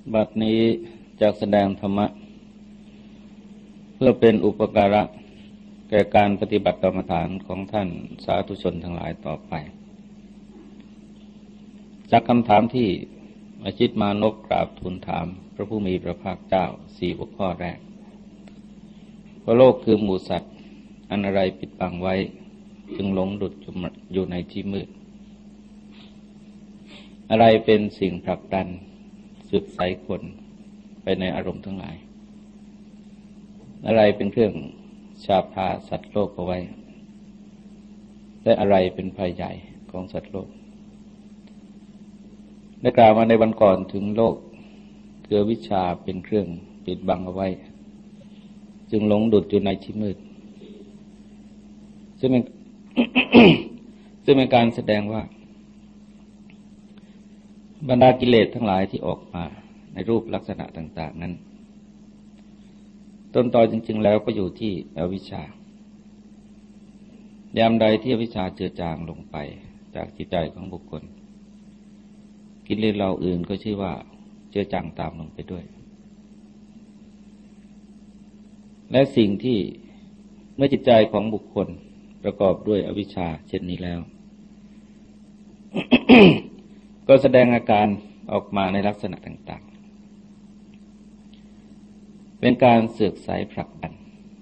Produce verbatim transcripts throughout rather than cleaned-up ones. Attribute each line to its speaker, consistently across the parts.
Speaker 1: บัดนี้จากแสดงธรรมะเพื่อเป็นอุปการะแก่การปฏิบัติกรรมฐานของท่านสาธุชนทั้งหลายต่อไปจากคำถามที่อาชิตมานพกราบทูลถามพระผู้มีพระภาคเจ้าสี่หัวข้อแรกว่าโลกคือหมู่สัตว์อันอะไรปิดบังไว้จึงหลงดุจอยู่ในที่มืดอะไรเป็นสิ่งผลักดันสึกไสคนไปในอารมณ์ทั้งหลายอะไรเป็นเครื่องชาพาสัตว์โลกเอาไว้และอะไรเป็นภัยใหญ่ของสัตว์โลกได้กล่าวมาในวันก่อนถึงโลกคือวิชาเป็นเครื่องปิดบังเอาไว้จึงหลงดุจอยู่ในที่มืดซึ่งเป็น ซึ่งเป็นการแสดงว่าบรรดากิเลสทั้งหลายที่ออกมาในรูปลักษณะต่างๆนั้นต้นตอจริงๆแล้วก็อยู่ที่อวิชชายามใดที่อวิชชาเจือจางลงไปจากจิตใจของบุคคลกิเลสเหล่าอื่นก็ชื่อว่าเจือจางตามลงไปด้วยและสิ่งที่เมื่อจิตใจของบุคคลประกอบด้วยอวิชชาเช่นนี้แล้ว ก็แสดงอาการออกมาในลักษณะต่างๆเป็นการเสือกไสผลักดัน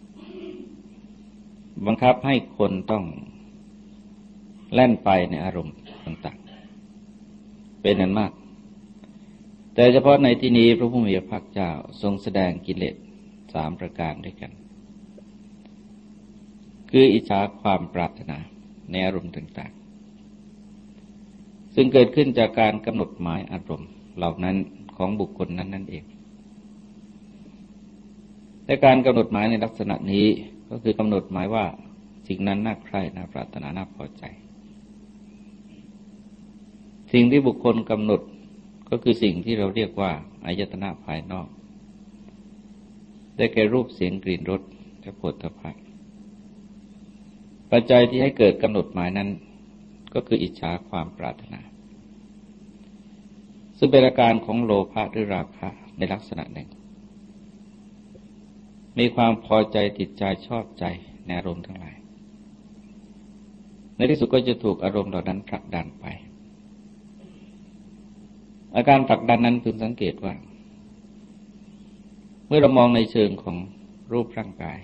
Speaker 1: บังคับให้คนต้องแล่นไปในอารมณ์ต่างๆเป็นอันมากแต่เฉพาะในที่นี้พระผู้มีพระภาคเจ้าทรงแสดงกิเลสสามประการด้วยกันคืออิจฉาความปรารถนาในอารมณ์ต่างๆซึ่งเกิดขึ้นจากการกำหนดหมายอารมณ์เหล่านั้นของบุคคลนั้นนั่นเองแต่การกำหนดหมายในลักษณะนี้ก็คือกำหนดหมายว่าสิ่งนั้นน่าใคร่น่าปรารถนาน่าพอใจสิ่งที่บุคคลกำหนดก็คือสิ่งที่เราเรียกว่าอายตนะภายนอกได้แก่รูปเสียงกลิ่นรสและโผฏฐัพพะปัจจัยที่ให้เกิดกำหนดหมายนั้นก็คืออิจฉาความปรารถนาซึ่งเป็นอาการของโลภะหรือราคะในลักษณะหนึ่งมีความพอใจติดใจชอบใจในอารมณ์ทั้งหลายในที่สุดก็จะถูกอารมณ์เหล่านั้นผลักดันไปอาการผลักดันนั้นพึงสังเกตว่าเมื่อเรามองในเชิงของรูปร่างกาย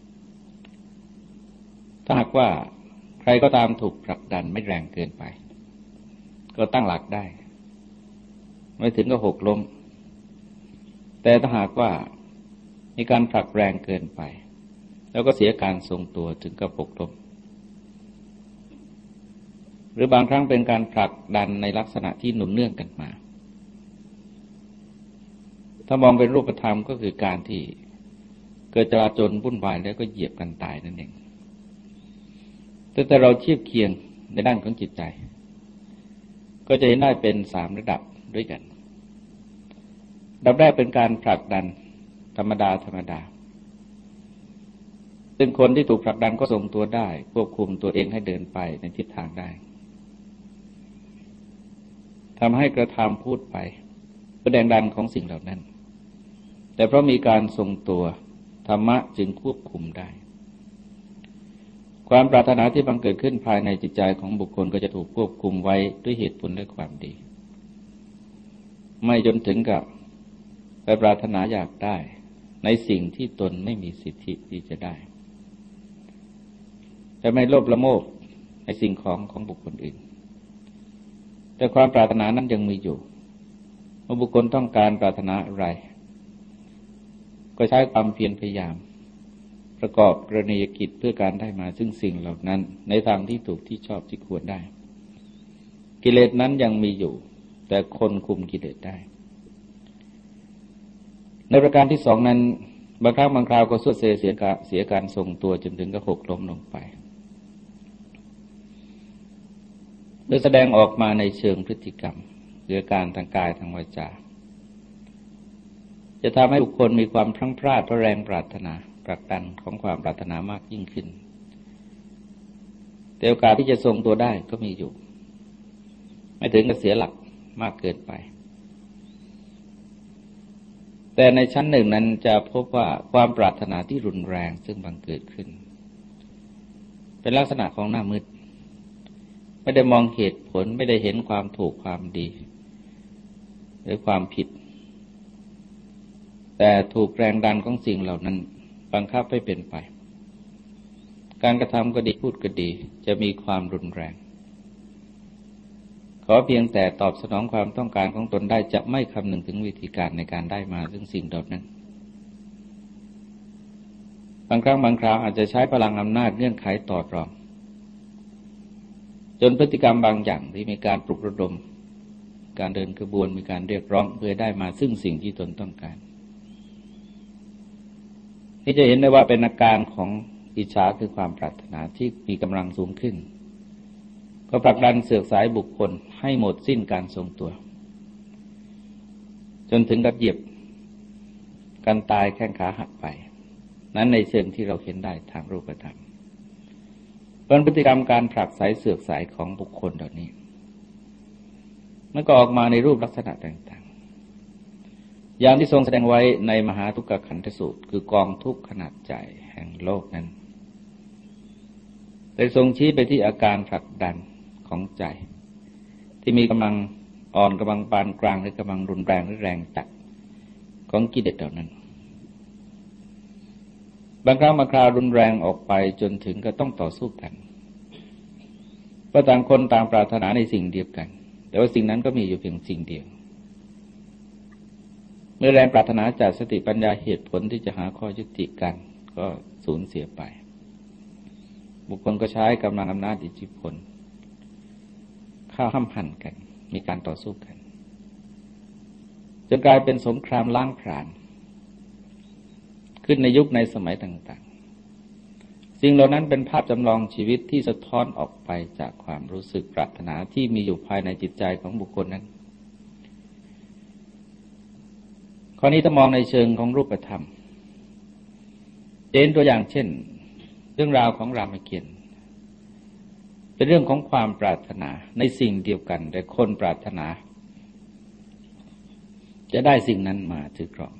Speaker 1: ถ้าหากว่าใครก็ตามถูกผลักดันไม่แรงเกินไปก็ตั้งหลักได้ไม่ถึงกับหกล้มแต่ถ้าหากว่ามีการผลักแรงเกินไปแล้วก็เสียการทรงตัวถึงกับหกล้มหรือบางครั้งเป็นการผลักดันในลักษณะที่หนุนเนื่องกันมาถ้ามองเป็นรูปธรรมก็คือการที่เกิดจลาจลวุ่นวายแล้วก็เหยียบกันตายนั่นเองแต่เราเทียบเคียงในด้านของจิตใจก็จะเห็นได้เป็นสามระดับด้วยกันระดับแรกเป็นการผลักดันธรรมดาธรรมดาซึ่งคนที่ถูกผลักดันก็ทรงตัวได้ควบคุมตัวเองให้เดินไปในทิศทางได้ทำให้กระทำพูดไปแสดงดันของสิ่งเหล่านั้นแต่เพราะมีการทรงตัวธรรมะจึงควบคุมได้ความปรารถนาที่บังเกิดขึ้นภายในจิตใจของบุคคลก็จะถูกควบคุมไว้ด้วยเหตุผลและความดีไม่จนถึงกับไปปรารถนาอยากได้ในสิ่งที่ตนไม่มีสิทธิที่จะได้จะไม่โลภละโมบในสิ่งของของบุคคลอื่นแต่ความปรารถนานั้นยังมีอยู่เมื่อบุคคลต้องการปรารถนาอะไรก็ใช้ความเพียรพยายามประกอบกรณียกิจเพื่อการได้มาซึ่งสิ่งเหล่านั้นในทางที่ถูกที่ชอบที่ควรได้กิเลสนั้นยังมีอยู่แต่คนคุมกิเลสได้ในประการที่สองนั้นบางครั้งบางคราวก็สุดเสียเสียการเสียการทรงตัวจนถึงกับหกล้มลงไปโดยแสดงออกมาในเชิงพฤติกรรมหรือการทางกายทางวาจาจะทำให้บุคคลมีความพลั้งพลาดเพราะแรงปรารถนาผลักดันของความปรารถนามากยิ่งขึ้นแต่โอกาสที่จะทรงตัวได้ก็มีอยู่ไม่ถึงกับเสียหลักมากเกินไปแต่ในชั้นหนึ่งนั้นจะพบว่าความปรารถนาที่รุนแรงซึ่งบังเกิดขึ้นเป็นลักษณะของหน้ามืดไม่ได้มองเหตุผลไม่ได้เห็นความถูกความดีหรือความผิดแต่ถูกแรงดันของสิ่งเหล่านั้นบังคับให้เป็นไปการกระทำก็ดีพูดก็ดีจะมีความรุนแรงขอเพียงแต่ตอบสนองความต้องการของตนได้จะไม่คำนึงถึงวิธีการในการได้มาซึ่งสิ่งเหล่านั้นบางครั้งบางคราวอาจจะใช้พลังอำนาจเงื่อนไขต่อรองจนพฤติกรรมบางอย่างที่มีการปลุกระดมการเดินกระบวนมีการเรียกร้องเพื่อได้มาซึ่งสิ่งที่ตนต้องการนี่จะเห็นได้ว่าเป็นอาการของอิจฉาคือความปรารถนาที่มีกำลังสูงขึ้นก็ผลักดันเสือกสายบุคคลให้หมดสิ้นการทรงตัวจนถึงกับเหยียบกันตายแข้งขาหักไปนั้นในเชิงที่เราเห็นได้ทางรูปธรรมเป็นพฤติกรรมการผลักไสเสือกสายของบุคคลเหล่านี้มันก็ออกมาในรูปลักษณะต่างๆอย่างที่ทรงแสดงไว้ในมหาทุกขขันธสูตรคือกองทุกข์ขนาดใหญ่แห่งโลกนั้นได้ทรงชี้ไปที่อาการผลักดันของใจที่มีกำลังอ่อนกำลังปานกลางหรือกำลังรุนแรงหรือแรงจัดของกิเลสเหล่านั้นบางครั้งบางคราวรุนแรงออกไปจนถึงก็ต้องต่อสู้กันเพราะต่างคนต่างปรารถนาในสิ่งเดียวกันแต่ว่าสิ่งนั้นก็มีอยู่เพียงสิ่งเดียวเมื่อแรงปรารถนาจากสติปัญญาเหตุผลที่จะหาข้อยุติกันก็สูญเสียไปบุคคลก็ใช้กำลังอำนาจอิทธิพลเข้าห้ำหั่นกันมีการต่อสู้กันจนกลายเป็นสงครามล้างผลาญขึ้นในยุคในสมัยต่างๆสิ่งเหล่านั้นเป็นภาพจำลองชีวิตที่สะท้อนออกไปจากความรู้สึกปรารถนาที่มีอยู่ภายในจิตใจของบุคคลนั้นข้อนี้ถ้ามองในเชิงของรูปธรรมเช่นตัวอย่างเช่นเรื่องราวของรามเกียรติ์เป็นเรื่องของความปรารถนาในสิ่งเดียวกันแต่คนปรารถนาจะได้สิ่งนั้นมาถือครอง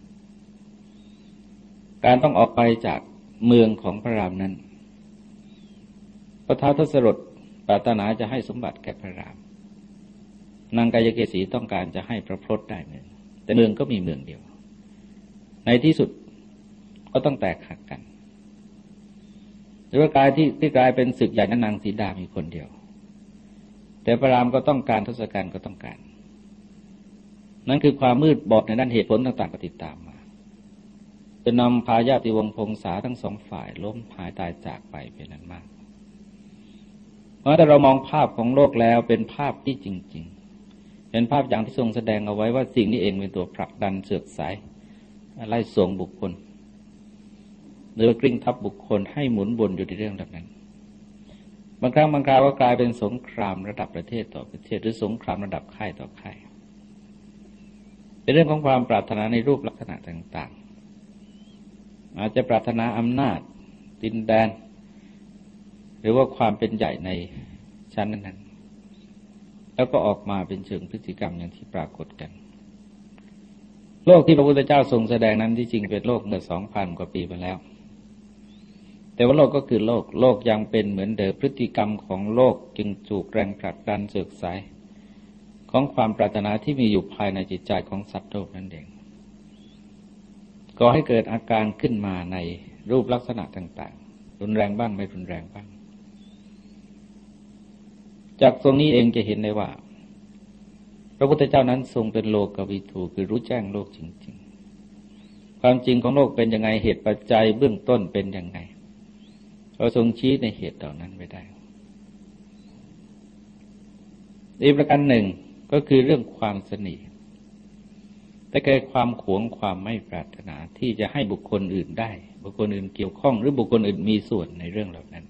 Speaker 1: การต้องออกไปจากเมืองของพระรามนั้นพระท้าวทศรถปรารถนาจะให้สมบัติแก่พระรามนางกายเกษีต้องการจะให้พระพรตได้เมืองแต่เมืองก็มีเมืองเดียวในที่สุดก็ต้องแตกหักกันหรือว่ากลายที่ที่กลายเป็นศึกใหญ่นั้นนางสีดามีคนเดียวแต่พระรามก็ต้องการทศกัณฐ์ก็ต้องการนั่นคือความมืดบอดในด้านเหตุผลต่างๆก็ติดตามมาจะนำพาญาติวงศ์พงษาทั้งสองฝ่ายล้มหายตายจากไปเป็นนั้นมากเพราะถ้าเรามองภาพของโลกแล้วเป็นภาพที่จริงๆเป็นภาพอย่างที่ทรงแสดงเอาไว้ว่าสิ่งนี้เองเป็นตัวผลักดันเสือกสายไล่ส่งบุคคลหรือกลิ้งทับบุคคลให้หมุนวนอยู่ในเรื่องแบบนั้นบางครั้งบางคราวก็กลายเป็นสงครามระดับประเทศต่อประเทศหรือสงครามระดับค่ายต่อค่ายเป็นเรื่องของความปรารถนาในรูปลักษณะต่างๆอาจจะปรารถนาอำนาจดินแดนหรือว่าความเป็นใหญ่ในชั้นนั้นๆแล้วก็ออกมาเป็นเชิงพฤติกรรมอย่างที่ปรากฏกันโลกที่พระพุทธเจ้าทรงแสดงนั้นที่จริงเป็นโลกเมื่อ สองพัน กว่าปีมาแล้วแต่ว่าโลกก็คือโลกโลกยังเป็นเหมือนเดิมพฤติกรรมของโลกจึงถูกแรงผลักดันเสือกสายของความปรารถนาที่มีอยู่ภายในจิตใจของสัตว์โลกนั่นเองก่อให้เกิดอาการขึ้นมาในรูปลักษณะต่างๆรุนแรงบ้างไม่รุนแรงบ้างจากตรงนี้เองจะเห็นได้ว่าพระพุทธเจ้านั้นทรงเป็นโลกวิทูคือรู้แจ้งโลกจริงๆความจริงของโลกเป็นยังไงเหตุปัจจัยเบื้องต้นเป็นยังไงเราทรงชี้ในเหตุเหล่านั้นไว้ได้อีกประการหนึ่งก็คือเรื่องความสนิทแต่เกิดความขวงความไม่ปรารถนาที่จะให้บุคคลอื่นได้บุคคลอื่นเกี่ยวข้องหรือบุคคลอื่นมีส่วนในเรื่องเหล่านั้น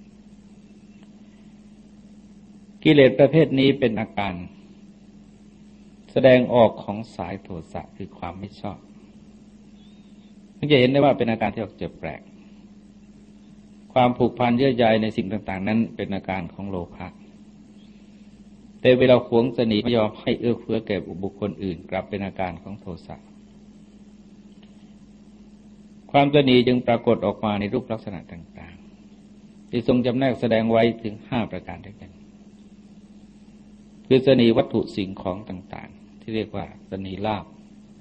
Speaker 1: กิเลสประเภทนี้เป็นอาการแสดงออกของสายโทสะคือความไม่ชอบมันจะเห็นได้ว่าเป็นอาการที่ออกจะแปลกความผูกพันเยื่อใยในสิ่งต่างๆนั้นเป็นอาการของโลภะแต่เวลาขวงสนิทไม่ยอมให้เอื้อเฟื้อแก่บุคคลอื่นกลับเป็นอาการของโทสะความตนีจึงปรากฏออกมาในรูปลักษณะต่างๆที่ทรงจำแนกแสดงไว้ถึงห้าประการด้วยกันคือตนีวัตถุสิ่งของต่างๆที่เรียกว่าตนีลาภ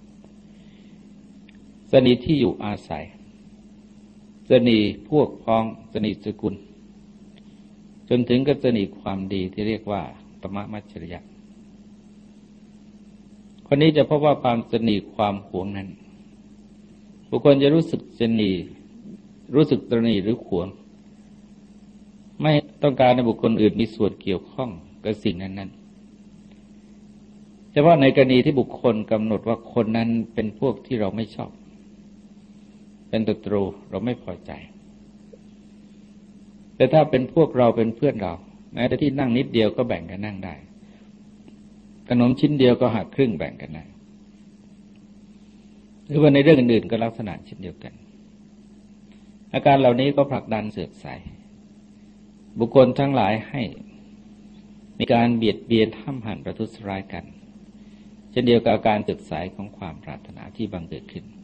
Speaker 1: ตนีที่อยู่อาศัยตนีพวกพ้องตนีสกุลจนถึงกับตนีความดีที่เรียกว่าปมมัจฉริยะคนนี้จะพบว่าความตนีความหวงนั้นบุคคลจะรู้สึกตนีรู้สึกตนีหรือหวงไม่ต้องการให้บุคคลอื่นมีส่วนเกี่ยวข้องกับสิ่งนั้นๆเฉพาะในกรณีที่บุคคลกำหนดว่าคนนั้นเป็นพวกที่เราไม่ชอบเป็นศัตรูเราไม่พอใจแต่ถ้าเป็นพวกเราเป็นเพื่อนเราแม้แต่ที่นั่งนิดเดียวก็แบ่งกันนั่งได้ขนมชิ้นเดียวก็หักครึ่งแบ่งกันได้หรือว่าในเรื่องอื่นๆก็ลักษณะเช่นเดียวกันอาการเหล่านี้ก็ผลักดันเสือกใสบุคคลทั้งหลายให้มีการเบียดเบียนห้ามหันประทุษร้ายกันเช่นเดียวกับอาการเสือกใสของความปรารถนาที่บังเกิดขึ้น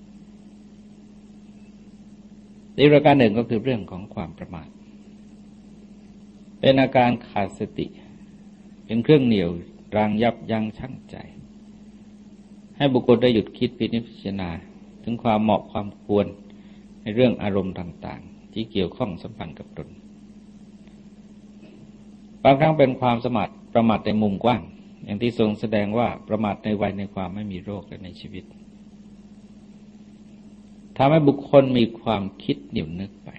Speaker 1: อีกประการหนึ่งก็คือเรื่องของความประมาทเป็นอาการขาดสติเป็นเครื่องเหนี่ยวรั้งยับยั้งชั่งใจให้บุคคลได้หยุดคิดพินิจพิจารณาถึงความเหมาะความควรในเรื่องอารมณ์ต่างๆที่เกี่ยวข้องสัมพันธ์กับตนบางครั้งเป็นความสมาทประมาทในมุมกว้างอย่างที่ทรงแสดงว่าประมาทในวัยในความไม่มีโรคและในชีวิตทำให้บุคคลมีความคิดเหนียวนึกไป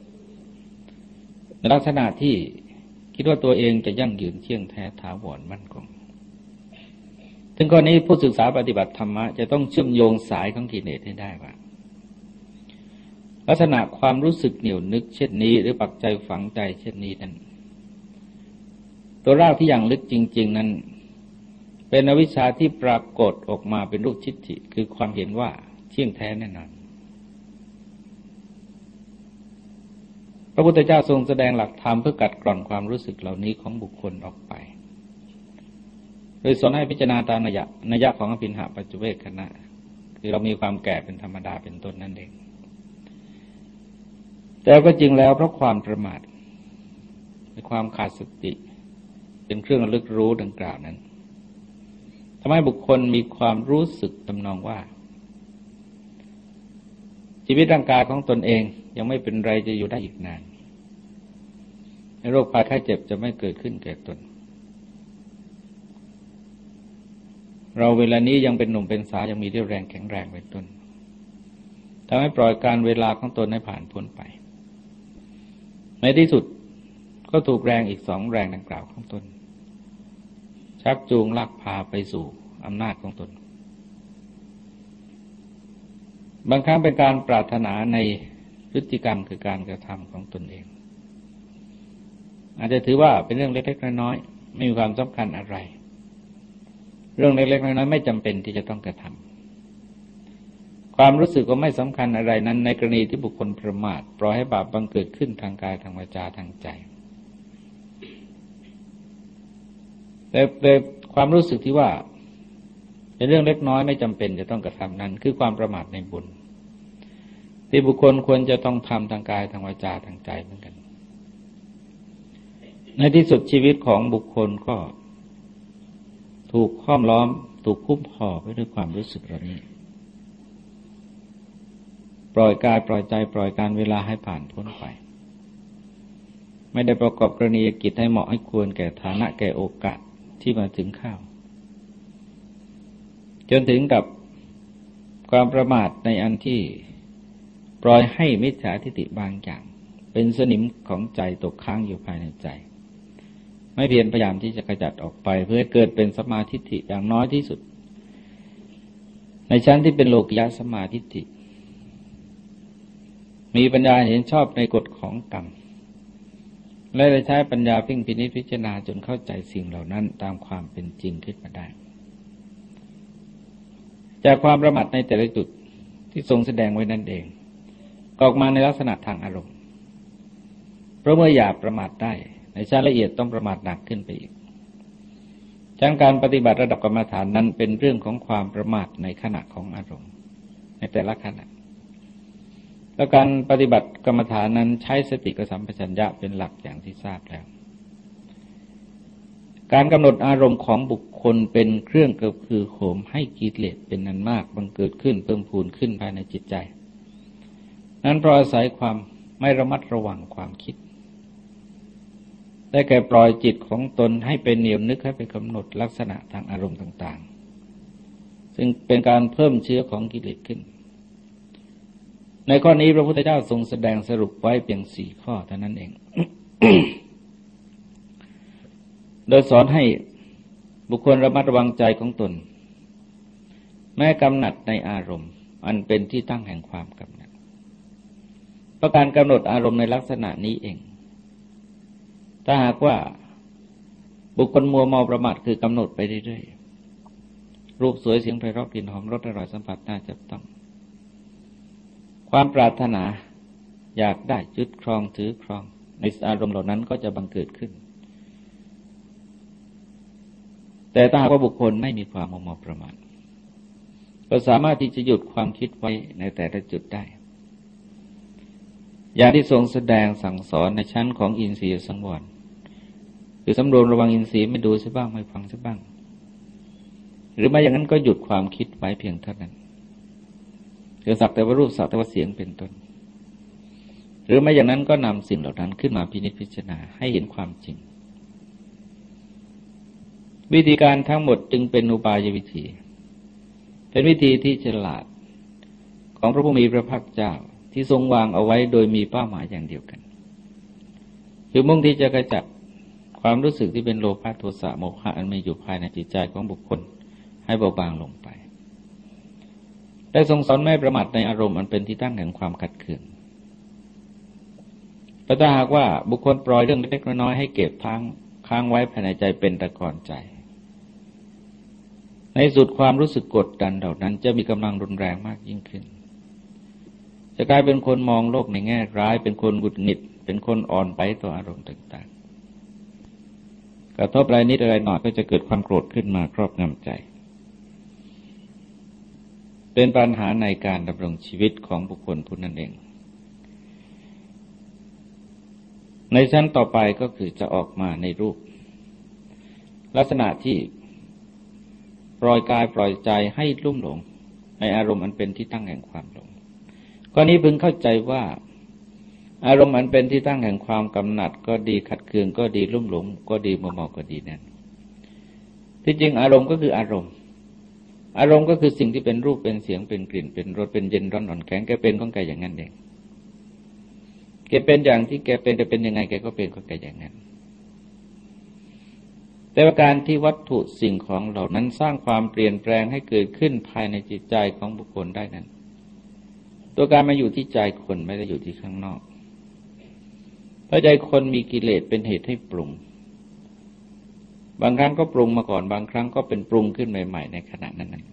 Speaker 1: ในลักษณะที่คิดว่าตัวเองจะยั่งยืนเที่ยงแท้ถาวรมั่นคงถึงข้อนี้ผู้ศึกษาปฏิบัติธรรมะจะต้องเชื่อมโยงสายของกิเลสให้ได้ว่าลักษณะความรู้สึกเหนียวนึกเช่นนี้หรือปักใจฝังใจเช่นนี้นั้นตัวรากที่อย่างลึกจริงๆนั้นเป็นอวิชชาที่ปรากฏออกมาเป็นรูปทิฏฐิคือความเห็นว่าเที่ยงแท้แน่นอนพระพุทธเจ้าทรงแสดงหลักธรรมเพื่อกัดกร่อนความรู้สึกเหล่านี้ของบุคคลออกไปโดยสอนให้พิจารณาตามนัยยะนัยยะของอภินหาปัจจุเวกขณะคือเรามีความแก่เป็นธรรมดาเป็นต้นนั่นเองแต่ก็จริงแล้วเพราะความประมาทในความขาดสติเป็นเครื่องระลึกรู้ดังกล่าวนั้นทำให้บุคคลมีความรู้สึกทำนองว่าชีวิตร่างกายของตนเองยังไม่เป็นไรจะอยู่ได้อีกนานโรคภัยไข้เจ็บจะไม่เกิดขึ้นแก่ตนเราเวลานี้ยังเป็นหนุ่มเป็นสาวยังมีเรี่ยวแรงแข็งแรงเป็นต้นทำให้ปล่อยการเวลาของตนให้ผ่านพ้นไปในที่สุดก็ถูกแรงอีกสองแรงดังกล่าวของตนชักจูงลากพาไปสู่อำนาจของตนบางครั้งเป็นการปรารถนาในพฤติกรรมคือการกระทำของตนเองอาจจะถือว่าเป็นเรื่องเล็กๆน้อยๆไม่มีความสำคัญอะไรเรื่องเล็กๆน้อยๆไม่จำเป็นที่จะต้องกระทำความรู้สึกว่าไม่สำคัญอะไรนั้นในกรณีที่บุคคลประมาทปล่อยให้บาปบังเกิดขึ้นทางกายทางวาจาทางใจแต่แต่ความรู้สึกที่ว่าเป็นเรื่องเล็กน้อยไม่จำเป็นจะต้องกระทำนั้นคือความประมาทในบุญที่บุคคลควรจะต้องทำทางกายทางวาจาทางใจเหมือนกันในที่สุดชีวิตของบุคคลก็ถูกห้อมล้อมถูกคุ้มห่อไปด้วยความรู้สึกเหล่านี้ปล่อยกายปล่อยใจปล่อยการเวลาให้ผ่านพ้นไปไม่ได้ประกอบกรณียกิจให้เหมาะให้ควรแก่ฐานะแก่โอกาสที่มาถึงข้าวจนถึงกับความประมาทในอันที่ปล่อยให้มิจฉาทิฏฐิบางอย่างเป็นสนิมของใจตกค้างอยู่ภายในใจไม่เพียรพยายามที่จะขจัดออกไปเพื่อให้เกิดเป็นสัมมาทิฏฐิอย่างน้อยที่สุดในชั้นที่เป็นโลกิยะสัมมาทิฏฐิมีปัญญาเห็นชอบในกฎของกรรมและได้ใช้ปัญญาพิพินิจพิจารณาจนเข้าใจสิ่งเหล่านั้นตามความเป็นจริงขึ้นมาได้จากความประมาทในแต่ละจุดที่ทรงแสดงไว้นั่นเองออกมาในลักษณะทางอารมณ์เพราะเมื่อหยาบประมาทได้ในชั้นละเอียดต้องประมาทหนักขึ้นไปอีกชั้นการปฏิบัติระดับกรรมฐานนั้นเป็นเรื่องของความประมาทในขณะของอารมณ์ในแต่ละขณะแล้วการปฏิบัติกรรมฐานนั้นใช้สติกับสัมปชัญญะเป็นหลักอย่างที่ทราบแล้วการกำหนดอารมณ์ของบุคคลเป็นเครื่องกระพือโหมให้กิเลสเป็นนันมากบังเกิดขึ้นเพิ่มพูนขึ้นภายในจิตใจนั้นเพราะอาศัยความไม่ระมัดระวังความคิดได้แก่ปล่อยจิตของตนให้เป็นเหนียวนึกให้ไปกำหนดลักษณะทางอารมณ์ต่างๆซึ่งเป็นการเพิ่มเชื้อของกิเลสขึ้นในข้อนี้พระพุทธเจ้าทรงแสดงสรุปไว้เพียงสี่ข้อเท่านั้นเอง โดยสอนให้บุคคลระมัดระวังใจของตนแม้กำหนัดในอารมณ์อันเป็นที่ตั้งแห่งความกำหนัดเพราะการกำหนดอารมณ์ในลักษณะนี้เองถ้าหากว่าบุคคลมัวเมาประมาทคือกำหนดไปเรื่อยๆรูปสวยเสียงไพเราะกลิ่นหอมรสอร่อยสัมผัสน่าจับต้องความปรารถนาอยากได้ยึดครองถือครองในอารมณ์เหล่านั้นก็จะบังเกิดขึ้นแต่ถ้าหากว่าบุคคลไม่มีความมัวเมาประมาทก็สามารถที่จะหยุดความคิดไว้ในแต่ละจุดได้อย่างที่ทรงแสดงสั่งสอนในชั้นของอินทรียสังวรคือสำรวมระวังอินทรีย์ไม่ดูซะบ้างไม่ฟังซะบ้างหรือไม่อย่างนั้นก็หยุดความคิดไว้เพียงเท่านั้นคือสักแต่ว่ารูปสักแต่ว่าเสียงเป็นต้นหรือไม่อย่างนั้นก็นำสิ่งเหล่านั้นขึ้นมาพินิจพิจารณาให้เห็นความจริงวิธีการทั้งหมดจึงเป็นอุบายวิธีเป็นวิธีที่ฉลาดของพระผู้มีพระภาคเจ้าที่ทรงวางเอาไว้โดยมีเป้าหมายอย่างเดียวกันคือมุ่งที่จะกระจัดความรู้สึกที่เป็นโลภะโทสะโมหะอันมีอยู่ภายในจิตใจของบุคคลให้เบาบางลงไปได้ทรงสอนไม่ประมาทในอารมณ์อันเป็นที่ตั้งแห่งความขัดเคืองแต่ถ้าหากว่าบุคคลปล่อยเรื่องเล็กๆน้อยๆให้เก็บทั้งค้างไว้ภายในใจเป็นตะกอนใจในสุดความรู้สึกกดดันเหล่านั้นจะมีกำลังรุนแรงมากยิ่งขึ้นจะกลายเป็นคนมองโลกในแง่ร้ายเป็นคนหงุดหงิดเป็นคนอ่อนไปต่ออารมณ์ต่างๆกระทบอะไรนิดอะไรหน่อยก็จะเกิดความโกรธขึ้นมาครอบงำใจเป็นปัญหาในการดำรงชีวิตของบุคคลผู้นั้นเองในชั้นต่อไปก็คือจะออกมาในรูปลักษณะที่ปล่อยกายปล่อยใจให้ลุ่มหลงในอารมณ์อันเป็นที่ตั้งแห่งความหลงข้อนี้พึงเข้าใจว่าอารมณ์อันเป็นที่ตั้งแห่งความกำหนัดก็ดีขัดเคืองก็ดีลุ่มหลงก็ดีมัวเมาก็ดีนั้นที่จริงอารมณ์ก็คืออารมณ์อารมณ์ก็คือสิ่งที่เป็นรูปเป็นเสียงเป็นกลิ่นเป็นรสเป็นเย็นร้อนอ่อนแข็งแกเป็นของแกอย่างนั้นเองแกเป็นอย่างที่แกเป็นจะเป็นยังไงแกก็เป็นของแกอย่างนั้นแต่ว่าการที่วัตถุสิ่งของเหล่านั้นสร้างความเปลี่ยนแปลงให้เกิดขึ้นภายในจิตใจของบุคคลได้นั้นตัวการมาอยู่ที่ใจคนไม่ได้อยู่ที่ข้างนอกเพราะใจคนมีกิเลสเป็นเหตุให้ปรุงบางครั้งก็ปรุงมาก่อนบางครั้งก็เป็นปรุงขึ้นใหม่ๆในขณะนั้น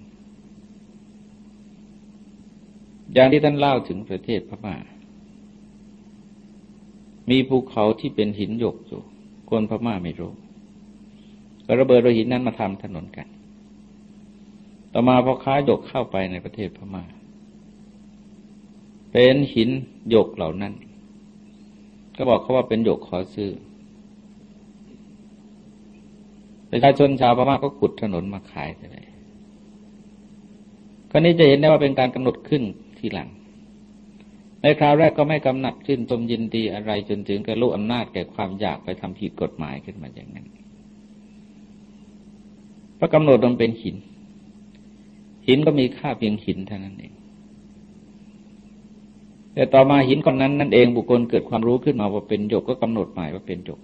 Speaker 1: ๆอย่างที่ท่านเล่าถึงประเทศพม่ามีภูเขาที่เป็นหินหยกอยู่คนพม่าไม่รู้ก็ระเบิดโดยหินนั้นมาทำถนนกันต่อมาพอค้าหยกเข้าไปในประเทศพม่าเป็นหินหยกเหล่านั้นก็บอกเขาว่าเป็นหยกขอซื้อประชาชนชาวพม่าก็ขุดถนนมาขายไปคราวนี้จะเห็นได้ว่าเป็นการกำหนดขึ้นทีหลังในคราวแรกก็ไม่กำหนัดขึ้นชมยินดีอะไรจนถึงกับรู้อำนาจแก่ความอยากไปทำผิดกฎหมายขึ้นมาอย่างนั้นเพราะกำหนดมันเป็นหินหินก็มีค่าเพียงหินเท่านั้นเองแต่ต่อมาหินก้อนนั้นนั่นเองบุคคลเกิดความรู้ขึ้นมาว่าเป็นหยกก็กำหนดหมายว่าเป็นหยก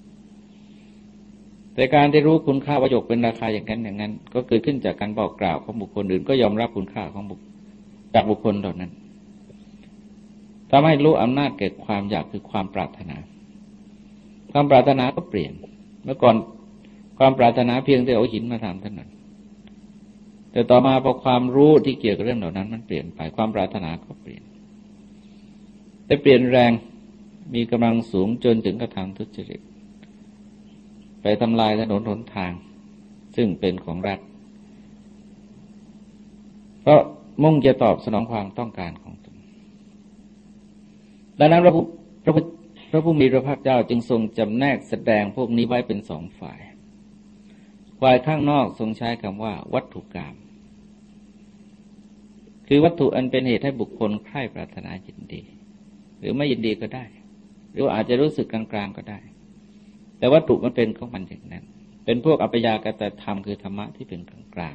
Speaker 1: แต่การที่รู้คุณค่าว่าหยกเป็นราคาอย่างนั้นอย่างนั้นก็เกิดขึ้นจากการบอกกล่าวของบุคคลอื่นก็ยอมรับคุณค่าของบุคจากบุคคลเหล่านั้นทำให้รู้อำนาจเกิดความอยากคือความปรารถนาความปรารถนาก็เปลี่ยนเมื่อก่อนความปรารถนาเพียงแต่เอาหินมาทำเท่านั้นแต่ต่อมาพอความรู้ที่เกี่ยวกับเรื่องเหล่านั้นมันเปลี่ยนไปความปรารถนาก็เปลี่ยนแต่เปลี่ยนแรงมีกำลังสูงจนถึงกระทำทุจริตไปทำลายถนนหนทางซึ่งเป็นของรัฐเพราะมุ่งจะตอบสนองความต้องการของตนดังนั้นพระผู้พระผู้พระผู้มีพระภาคเจ้าจึงทรงจำแนกแสดงพวกนี้ไว้เป็นสองฝ่ายฝ่ายข้างนอกทรงใช้คำว่าวัตถุกรรมคือวัตถุอันเป็นเหตุให้บุคคลใคร่ปรารถนายินดีหรือไม่ยินดีก็ได้หรืออาจจะรู้สึกกลางๆก็ได้แต่วัตถุมันเป็นของมันอย่างนั้นเป็นพวกอัปยากตธรรมคือธรรมะที่เป็นกลาง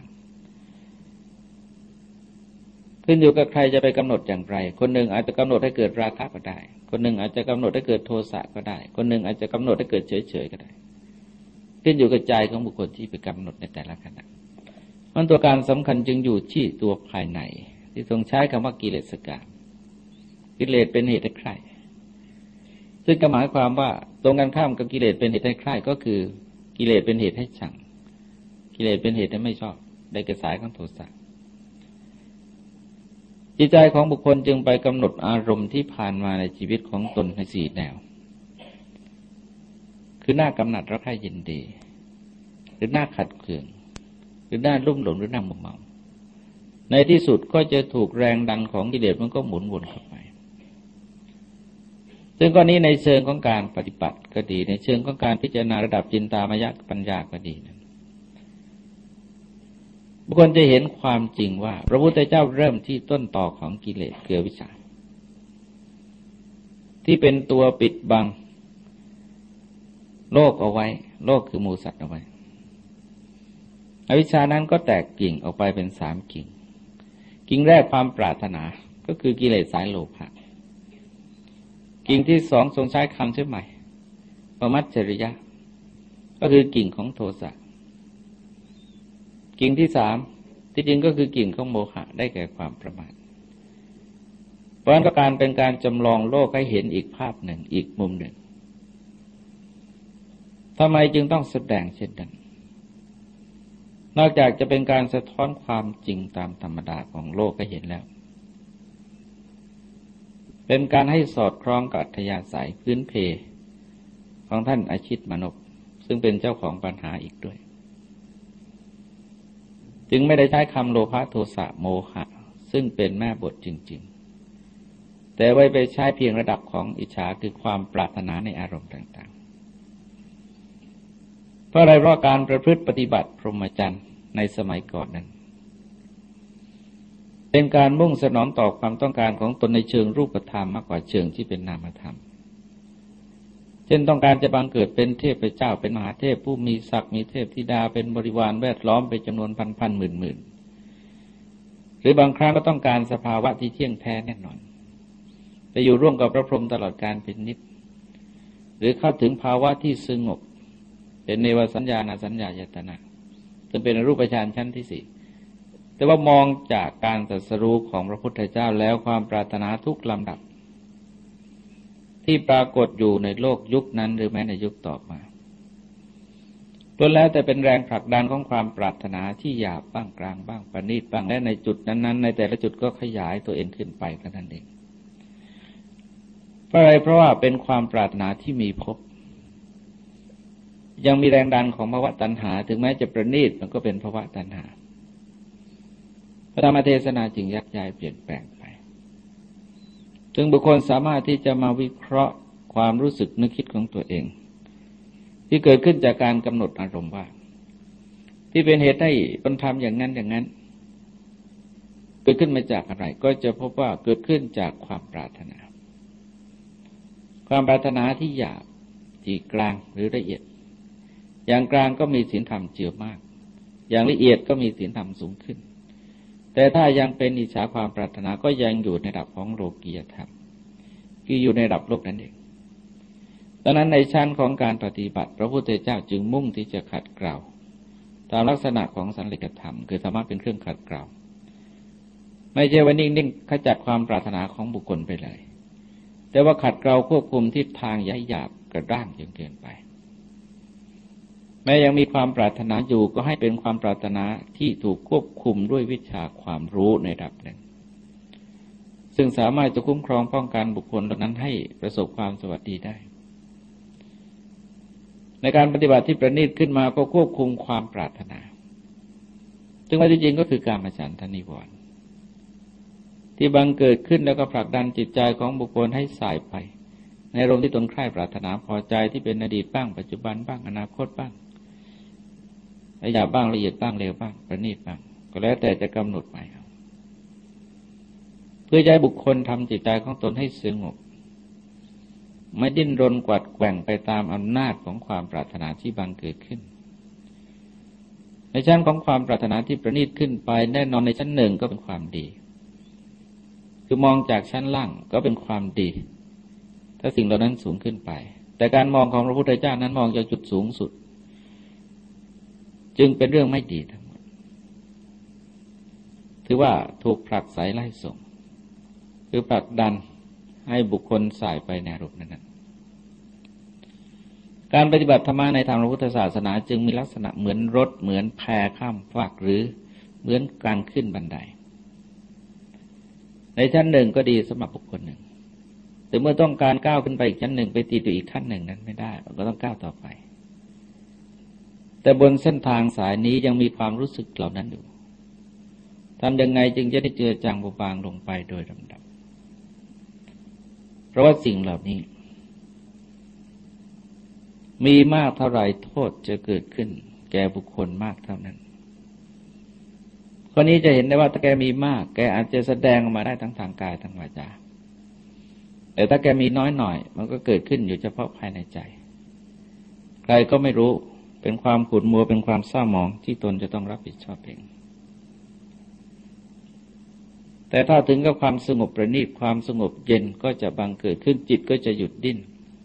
Speaker 1: ๆขึ้นอยู่กับใครจะไปกำหนดอย่างไรคนหนึ่งอาจจะกำหนดให้เกิดราคะก็ได้คนหนึ่งอาจจะกำหนดให้เกิดโทสะก็ได้คนหนึ่งอาจจะกำหนดให้เกิดเฉยๆก็ได้ขึ้นอยู่กับใจของบุคคลที่ไปกำหนดในแต่ละขณะมันตัวการสำคัญจึงอยู่ที่ตัวภายในที่ทรงใช้คำว่ากิเลสกามกิเลสเป็นเหตุให้ใคร่ซึ่งก็หมายความว่าตรงกันข้ามกับกิเลสเป็นเหตุให้ใคร่ก็คือกิเลสเป็นเหตุให้ชังกิเลสเป็นเหตุให้ไม่ชอบได้แก่สายของโทสะจิตใจของบุคคลจึงไปกำหนดอารมณ์ที่ผ่านมาในชีวิตของตนในสี่แนวคือหน้ากำหนัดรักใคร่ยินดีหรือหน้าขัดเคืองหรือหน้าลุ่มหลงหรือหน้ามัวเมาในที่สุดก็จะถูกแรงดันของกิเลสมันก็หมุนวนเข้าไปซึ่งข้อนี้ในเชิงของการปฏิบัติก็ดีในเชิงของการพิจารณาระดับจินตามยปัญญาก็ดีนั้นบุคคลจะเห็นความจริงว่าพระพุทธเจ้าเริ่มที่ต้นต่อของกิเลสคืออวิชชาที่เป็นตัวปิดบังโลกเอาไว้โลกคือหมู่สัตว์เอาไว้อวิชชานั้นก็แตกกิ่งออกไปเป็นสามกิ่งกิ่งแรกความปรารถนาก็คือกิเลสสายโลภะกิ่งที่สองทรงใช้คำเชื่อใหม่ปมัจฉริยะก็คือกิ่งของโทสะกิ่งที่สามที่จริงก็คือกิ่งของโมหะได้แก่ความประมาทเพราะฉะนั้นก็การเป็นการจำลองโลกให้เห็นอีกภาพหนึ่งอีกมุมหนึ่งทำไมจึงต้องแสดงเช่นนั้นนอกจากจะเป็นการสะท้อนความจริงตามธรรมดาของโลกให้เห็นแล้วเป็นการให้สอดคล้องกับอัธยาศัยพื้นเพของท่านอาชิตมนพซึ่งเป็นเจ้าของปัญหาอีกด้วยจึงไม่ได้ใช้คำโลภะโทสะโมหะซึ่งเป็นแม่บทจริงๆแต่ไว้ไปใช้เพียงระดับของอิจฉาคือความปรารถนาในอารมณ์ต่างๆเพราะอะไรเพราะการประพฤติปฏิบัติพรหมจรรย์ในสมัยก่อนนั้นเป็นการมุ่งสนองต่อความต้องการของตนในเชิงรูปธรรมมากกว่าเชิงที่เป็นนามธรรมเช่นต้องการจะบังเกิดเป็นเทพเจ้าเป็นมหาเทพผู้มีศักดิ์มีเทพธิดาเป็นบริวารแวดล้อมเป็นจำนวนพันพันหมื่นหมื่นหรือบางครั้งก็ต้องการสภาวะที่เที่ยงแท้แน่นอนไปอยู่ร่วมกับพระพรหมตลอดกาลเป็นนิจหรือเข้าถึงภาวะที่สงบเป็นเนวสัญญาณสัญญายตนะจนเป็นรูปฌานชั้นที่สี่แต่ว่ามองจากการตรัสรู้ของพระพุทธเจ้าแล้วความปรารถนาทุกลำดับที่ปรากฏอยู่ในโลกยุคนั้นหรือแม้ในยุคต่อมาล้วนแล้วแต่เป็นแรงผลักดันของความปรารถนาที่หยาบบ้างกลางบ้างประณีตบ้างและในจุดนั้นๆในแต่ละจุดก็ขยายตัวเองขึ้นไปแค่นั้นเองเพราะอะไรเพราะว่าเป็นความปรารถนาที่มีภพยังมีแรงดันของภวะตัณหาถึงแม้จะประณีตมันก็เป็นภวะตัณหาพระธรรมเทศนาจึงยักย้ายเปลี่ยนแปลงไปจึงบุคคลสามารถที่จะมาวิเคราะห์ความรู้สึกนึกคิดของตัวเองที่เกิดขึ้นจากการกำหนดอารมณ์ว่าที่เป็นเหตุให้ตนทำอย่างนั้นอย่างนั้นเกิดขึ้นมาจากอะไรก็จะพบว่าเกิดขึ้นจากความปรารถนาความปรารถนาที่หยาบที่กลางหรือละเอียดอย่างกลางก็มีศีลธรรมเจือมากอย่างละเอียดก็มีศีลธรรมสูงขึ้นแต่ถ้ายังเป็นอิจฉาความปรารถนาก็ยังอยู่ในระดับของโลกียธรรมคืออยู่ในระดับโลกนั่นเองดังนั้นในชั้นของการปฏิบัติพระพุทธเจ้าจึงมุ่งที่จะขัดเกลาตามลักษณะของสันลิกธรรมคือธรรมะเป็นเครื่องขัดเกลาไม่ใช่ว่านิ่งๆขจัดความปรารถนาของบุคคลไปเลยแต่ว่าขัดเกลาควบคุมทิศทางย้ายหยาบกระด้างจนเกินไปแม้ยังมีความปรารถนาอยู่ก็ให้เป็นความปรารถนาที่ถูกควบคุมด้วยวิชาความรู้ในระดับหนึ่งซึ่งสามารถจะคุ้มครองป้องกันบุคคลเหล่านั้นให้ประสบความสวัสดีได้ในการปฏิบัติที่ประณีตขึ้นมาก็ควบคุมความปรารถนาซึ่งว่าจริงๆก็คือการมฉันทนิวรณ์ที่บังเกิดขึ้นแล้วก็ผลักดันจิตใจของบุคคลให้สายไปในอารมณ์ที่ตนใคร่ปรารถนาพอใจที่เป็นอดีตบ้างปัจจุบันบ้างอนาคตบ้างละเอียดบ้างละเอียดบ้างเร็วบ้างประณีตบ้างก็แล้วแต่จะกำหนดหมายเอาเพื่อให้บุคคลทำจิตใจของตนให้สงบไม่ดิ้นรนกวัดแกว่งไปตามอำนาจของความปรารถนาที่บังเกิดขึ้นในชั้นของความปรารถนาที่ประณีตขึ้นไปแน่นอนในชั้นหนึ่งก็เป็นความดีคือมองจากชั้นล่างก็เป็นความดีถ้าสิ่งเหล่านั้นสูงขึ้นไปแต่การมองของพระพุทธเจ้านั้นมองจากจุดสูงสุดจึงเป็นเรื่องไม่ดีทั้งหมดถือว่าถูกผลักไสไล่ส่งคือผลักดันให้บุคคลสายไปในรูปนั้นการปฏิบัติธรรมในทางพระพุทธศาสนาจึงมีลักษณะเหมือนรถเหมือนแพข้ามฟากหรือเหมือนการขึ้นบันไดในชั้นหนึ่งก็ดีสำหรับบุคคลหนึ่งแต่เมื่อต้องการก้าวขึ้นไปอีกชั้นหนึ่งไปติดอยู่อีกขั้นหนึ่งนั้นไม่ได้เราก็ต้องก้าวต่อไปแต่บนเส้นทางสายนี้ยังมีความรู้สึกเหล่านั้นอยู่ทำยังไงจึงจะได้เจือจางเบาบางลงไปโดยลำดับเพราะว่าสิ่งเหล่านี้มีมากเท่าไรโทษจะเกิดขึ้นแก่บุคคลมากเท่านั้นคนนี้จะเห็นได้ว่าถ้าแกมีมากแกอาจจะแสดงออกมาได้ทั้งทางกายทางวาจาแต่ถ้าแกมีน้อยหน่อยมันก็เกิดขึ้นอยู่เฉพาะภายในใจใครก็ไม่รู้เป็นความขุ่นมัวเป็นความเศร้าหมองที่ตนจะต้องรับผิดชอบเองแต่ถ้าถึงกับความสงบประณีตความสงบเย็นก็จะบังเกิดขึ้นจิตก็จะหยุดดิ้น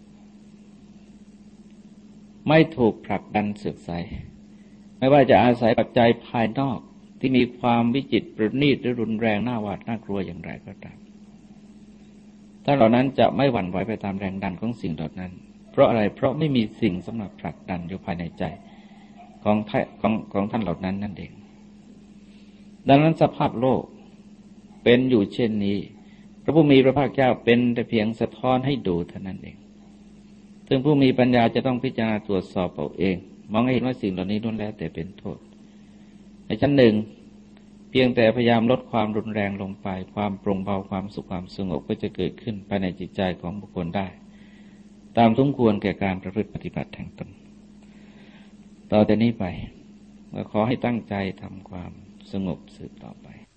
Speaker 1: ไม่ถูกผลักดันเสือกใสไม่ว่าจะอาศัยปัจจัยภายนอกที่มีความวิจิตรประณีตหรือรุนแรงน่าหวาดน่ากลัวอย่างไรก็ตามถ้าเหล่านั้นจะไม่หวั่นไหวไปตามแรงดันของสิ่งเหล่านั้นเพราะอะไรเพราะไม่มีสิ่งสำหรับผลักดันอยู่ภายในใจของของของท่านเหล่านั้นนั่นเองดังนั้นสภาพโลกเป็นอยู่เช่นนี้พระผู้มีพระภาคเจ้าเป็นแต่เพียงสะท้อนให้ดูเท่านั้นเองซึ่งผู้มีปัญญาจะต้องพิจารณาตรวจสอบเอาเองมองให้เห็นว่าสิ่งเหล่านี้ล้วนแล้วแต่เป็นโทษในชั้นหนึ่งเพียงแต่พยายามลดความรุนแรงลงไปความโปร่งเบาความสุขความสงบก็จะเกิดขึ้นภายในจิตใจของบุคคลได้ตามสมควรแก่การประพฤติปฏิบัติแห่งตนต่อจากนี้ไปขอให้ตั้งใจทำความสงบสืบต่อไป